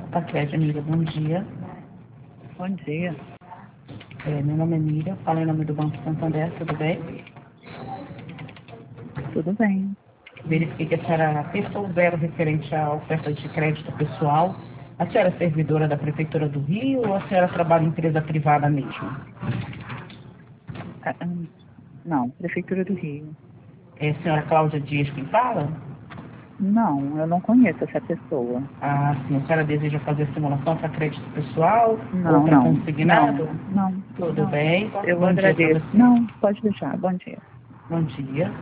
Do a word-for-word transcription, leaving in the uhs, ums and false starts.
Tacred, amiga, bom dia. Bom dia. É, meu nome é Miriam, falo em nome do Banco Santander, tudo bem? Tudo bem. Verifiquei que a senhora acertou o zero referente à oferta de crédito pessoal. A senhora é servidora da Prefeitura do Rio ou a senhora trabalha em empresa privada mesmo? Ah, hum, não, Prefeitura do Rio. É a senhora Cláudia Dias quem fala? Não, eu não conheço essa pessoa. Ah, sim, a senhora deseja fazer simulação para crédito pessoal ou Não, para não, consignado? não, não, Tudo não. bem? Eu Bom dia para agradeço. você. Não, pode deixar. Bom dia. Bom dia.